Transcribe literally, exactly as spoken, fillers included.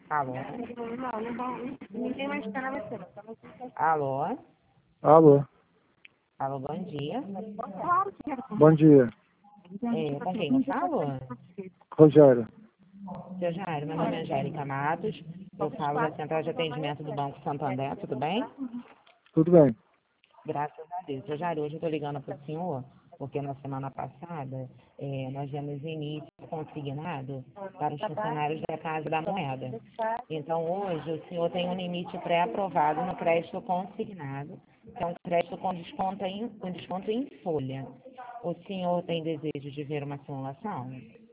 Alô? Não, não vão. Ninguém mais está na você. Alô? Alô, Alô, bom dia. bom dia. É, com quem eu falo? Rogério. Seu Jairo, meu nome é Angélica Matos. Eu falo da Central de Atendimento do Banco Santander, tudo bem? Tudo bem? Graças a Deus. Seu Jairo, hoje eu estou ligando para o senhor, porque na semana passada é, nós demos início consignado para os funcionários da Casa da Moeda. Então, hoje, o senhor tem um limite pré-aprovado no crédito consignado, que é um crédito com desconto em, com desconto em folha. O senhor tem desejo de ver uma simulação?